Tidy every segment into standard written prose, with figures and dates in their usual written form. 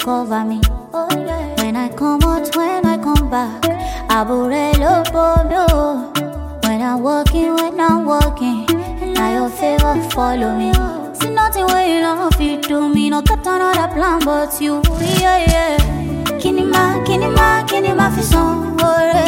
cover me. When I come out, when I come back, Aburelo Bono. When I'm walking, and now your favor follow me. See nothing when you love you to me. No got another plan but you, yeah. Kinima, fi son,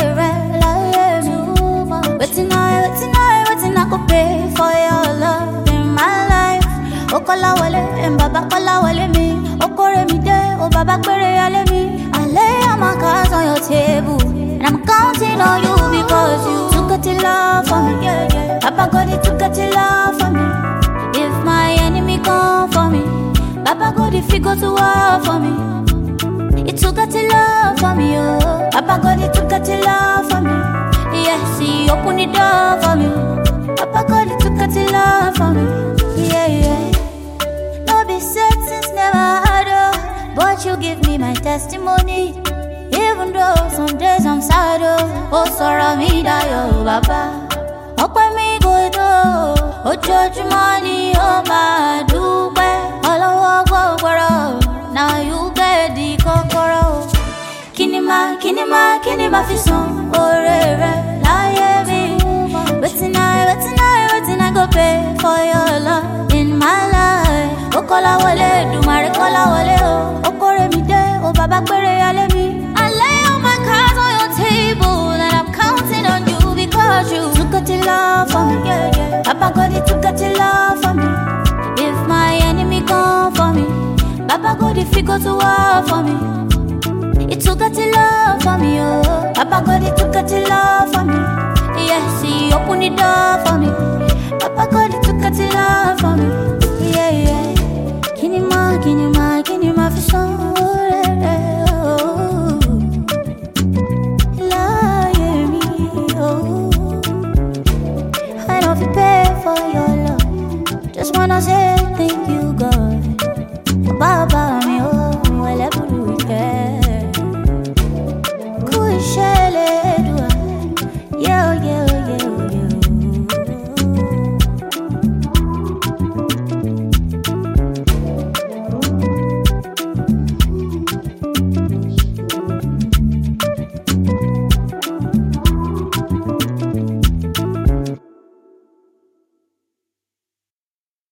waiting I go pay for your love in my life. Okola wale, Baba kola wale me. Okore mi de, oh Baba kwere yale me. I lay all my cards on your table, and I'm counting on you because you took it to love for me. Yeah. Papa God, he took it to love for me. If my enemy come for me, Papa God, if he go to war for me. He took it to love for me, oh. Papa God, he took it to love for me. Yes, he opened the door for me. Papa God, he took it to love for me. Yeah. No be said since never had oh, but you give me my testimony. Even though some days I'm sad oh sorrow me die oh Baba. Okwe mi go do, judge money oh my dupe. All I walk now you get the kokoro. Kinima fi son, lie me. Waiting I go pay for your love in my life. Okola wale, dumare kola wale oh. Okore mi de, oh Baba kwere yale mi. I lay all my cards on your table, and I'm counting on you because you took it to love for me. Yeah. Papa God, he took it to love for me. If my enemy come for me, Papa God, if he go to war for me. He took it to love for me, oh. Papa God, he took it to love for me. Yes, he opened the door for me. Papa God, he took it to love for me. Yeah. Kinima fi son.